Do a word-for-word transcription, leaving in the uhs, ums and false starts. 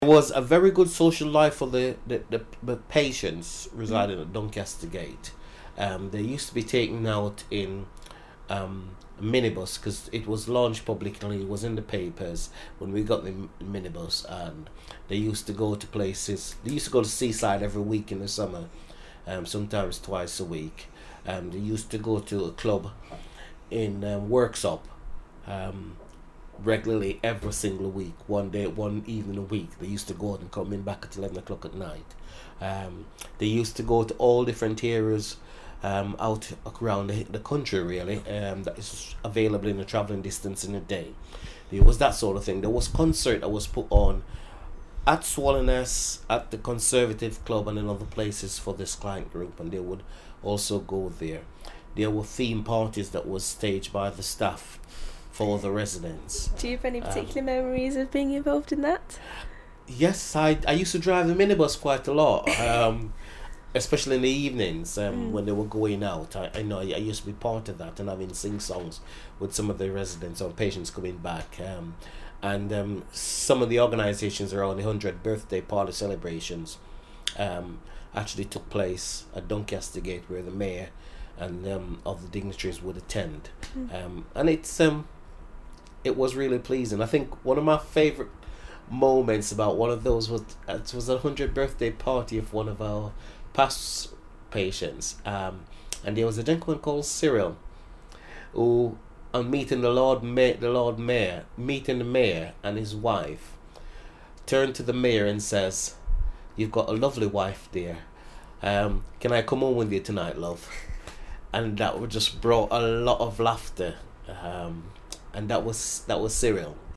It was a very good social life for the, the, the, the patients residing at Doncaster Gate. Um, they used to be taken out in um, a minibus because it was launched publicly. It was in the papers when we got the m- minibus, and they used to go to places. They used to go to Seaside every week in the summer, um, sometimes twice a week. Um, they used to go to a club in um, Worksop. Um, regularly every single week, one day, one evening a week. They used to go out and come in back at eleven o'clock at night. Um, they used to go to all different areas um, out around the, the country, really, um, that is available in a travelling distance in a day. There was that sort of thing. There was concert that was put on at Swallowness, at the Conservative Club, and in other places for this client group, and they would also go there. There were theme parties that was staged by the staff for the residents. Do you have any particular um, memories of being involved in that? Yes, I I used to drive the minibus quite a lot, um, especially in the evenings um, Mm. when they were going out. I, I know I, I used to be part of that and having sing songs with some of the residents or patients coming back. Um, and um, some of the organisations around the one hundredth birthday party celebrations um, actually took place at Doncaster Gate, where the mayor and um, of the dignitaries would attend. Mm. Um, and it's um, it was really pleasing. I think one of my favourite moments about one of those was it was a hundredth birthday party of one of our past patients, um, and there was a gentleman called Cyril who, on meeting the Lord Mayor, the Lord Mayor, meeting the mayor and his wife, turned to the mayor and says, "You've got a lovely wife, dear. Um, can I come home with you tonight, love?" And that would just brought a lot of laughter. Um, and that was that was Cyril.